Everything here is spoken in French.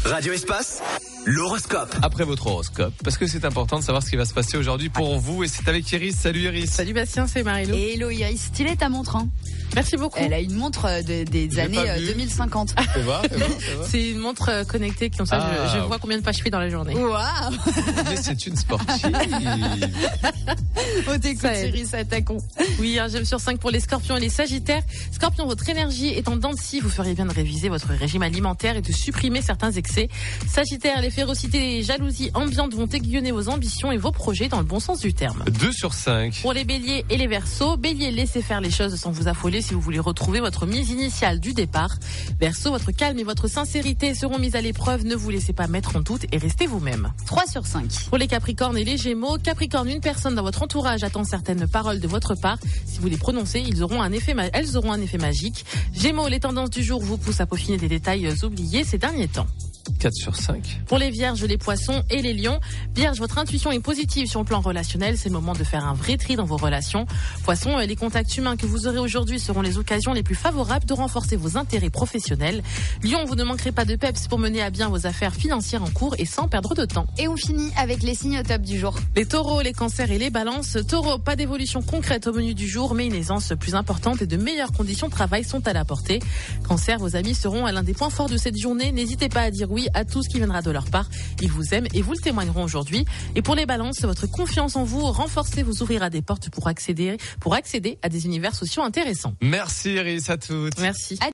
Radio Espace, l'horoscope. Après votre horoscope, parce que c'est important de savoir ce qui va se passer aujourd'hui pour vous. Et c'est avec Iris. Salut Iris. Salut Bastien, c'est Marilou. Et hello Iris, stylée ta montre. Merci beaucoup. Elle a une montre des années 2050. Ça va. C'est une montre connectée, comme ça je vois combien de pas je fais dans la journée. Waouh. Mais c'est une sportive. Oh t'écoutes Iris, attaquons. Oui, un gemme sur 5 pour les scorpions et les sagittaires. Scorpion, votre énergie est en dents de scie. Vous feriez bien de réviser votre régime alimentaire et de supprimer certains excès. Sagittaire, les férocités et les jalousies ambiantes vont aiguillonner vos ambitions et vos projets dans le bon sens du terme. 2 sur 5. Pour les béliers et les verseaux, bélier, laissez faire les choses sans vous affoler si vous voulez retrouver votre mise initiale du départ. Verseau, votre calme et votre sincérité seront mises à l'épreuve. Ne vous laissez pas mettre en doute et restez vous-même. 3 sur 5. Pour les capricornes et les gémeaux, Capricorne, une personne dans votre entourage attend certaines paroles de votre part. Si vous les prononcez, elles auront un effet magique. Gémeaux, les tendances du jour vous poussent à peaufiner des détails oubliés ces derniers temps. 4 sur 5. Pour les vierges, les poissons et les lions, vierge, votre intuition est positive sur le plan relationnel. C'est le moment de faire un vrai tri dans vos relations. Poissons, les contacts humains que vous aurez aujourd'hui seront les occasions les plus favorables de renforcer vos intérêts professionnels. Lion, vous ne manquerez pas de peps pour mener à bien vos affaires financières en cours et sans perdre de temps. Et on finit avec les signes au top du jour. Les taureaux, les cancers et les balances. Taureaux, pas d'évolution concrète au menu du jour, mais une aisance plus importante et de meilleures conditions de travail sont à la portée. Cancer, vos amis seront à l'un des points forts de cette journée. N'hésitez pas à dire oui à tout ce qui viendra de leur part. Ils vous aiment et vous le témoigneront aujourd'hui. Et pour les balances, votre confiance en vous, renforcée, vous ouvrira des portes pour accéder à des univers sociaux intéressants. Merci Iris, à toutes. Merci.